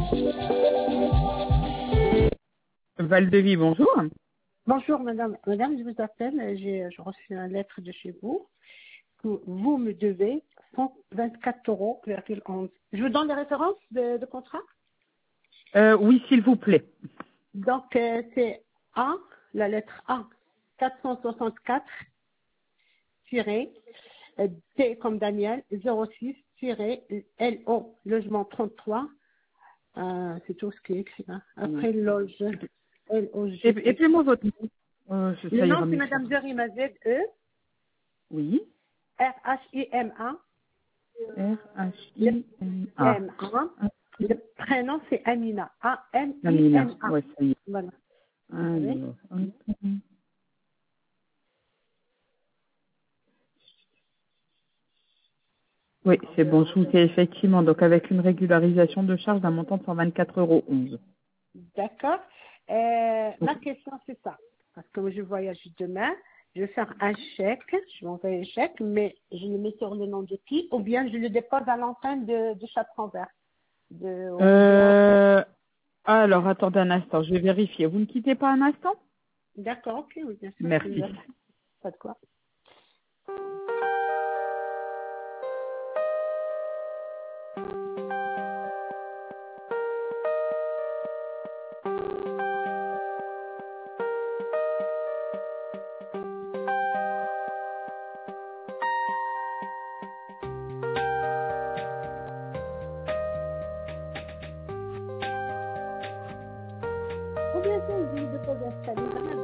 Val-de-Vie, bonjour. Bonjour madame. Madame, je vous appelle, j'ai reçu une lettre de chez vous que vous me devez 124,11 €. Je vous donne les références de contrat. Oui, s'il vous plaît. Donc c'est A, la lettre A, 464-D comme Daniel, 06-LO, logement 33. C'est tout ce qui est écrit là. Après loge, LOG. Et puis moi votre nom. Ça Le ira nom c'est mieux. madame Derima, Z-E. Oui. R-H-I-M-A. Le R-H-I-M-A. M-A. Le prénom, c'est Amina. Amina. A-M-I-N-A. Ouais, ça y est. Voilà. Oui. Alors, oui, c'est bon, je vous ai effectivement, donc avec une régularisation de charge d'un montant de 124,11 €. D'accord. Ma question, c'est ça. Parce que je voyage demain, je vais faire un chèque. Je vais envoyer un chèque, mais je le mets sur le nom de qui? Ou bien je le dépose à l'antenne de Chatran-Vert. Alors, attendez un instant, je vais vérifier. Vous ne quittez pas un instant? D'accord, ok, oui, bien sûr. Merci. Pas de quoi. Ou bien sûr, je le dépose à Stalingrad.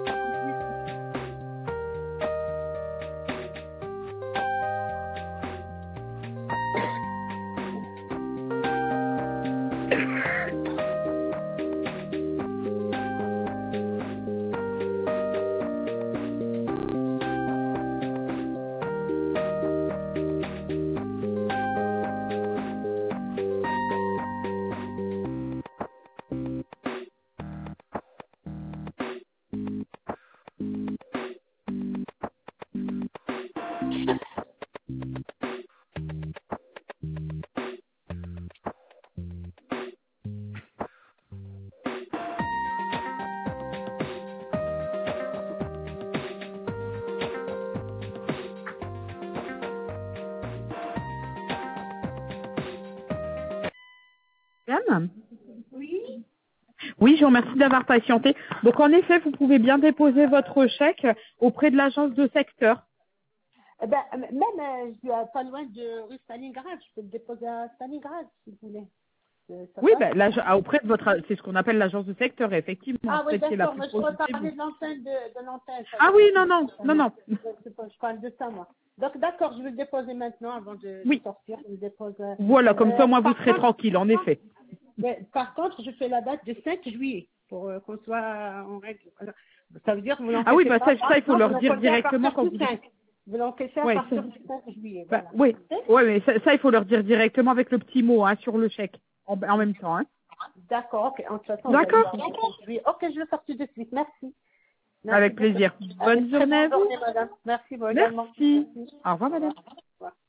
Madame? Oui. Oui, je vous remercie d'avoir patienté. Donc, en effet, vous pouvez bien déposer votre chèque auprès de l'agence de secteur. Eh ben, même, je suis pas loin de rue Stalingrad. Je peux le déposer à Stalingrad, si vous voulez. Ça Oui, passe? ben, auprès de votre, c'est ce qu'on appelle l'agence de secteur, effectivement, Ah oui, celle qui est la d'accord, plus mais je proche pourrais de chez parler vous. de l'antenne de l'antenne. Ça Ah veut oui, dire que non, non, non, non. je parle de ça, moi. Donc, d'accord, je vais le déposer maintenant avant de Oui, sortir. Je le dépose. voilà, comme ça, moi, vous serez Contre, tranquille, en effet. par contre, je fais la date de 5 juillet pour qu'on soit en règle. Voilà. Ça veut dire que vous Ah oui, l'encaissez bah pas ça, il faut maintenant, vous leur dire l'encaissez à directement partir quand du vous... 5. Vous l'encaissez à Ouais, partir du 5 juillet, bah, voilà. oui, Ok. ouais, mais ça, il faut leur dire directement avec le petit mot, hein, sur le chèque, en même temps, hein. D'accord, ok. En toute façon, on va lui D'accord? faire le 5 juillet. Ok, je le sors tout de suite. Merci. Merci Avec beaucoup. plaisir. Allez, Bonne très journée à bonne vous. journée, madame. Merci, vous également. Merci. Merci. Au revoir, Au revoir. madame. Au revoir.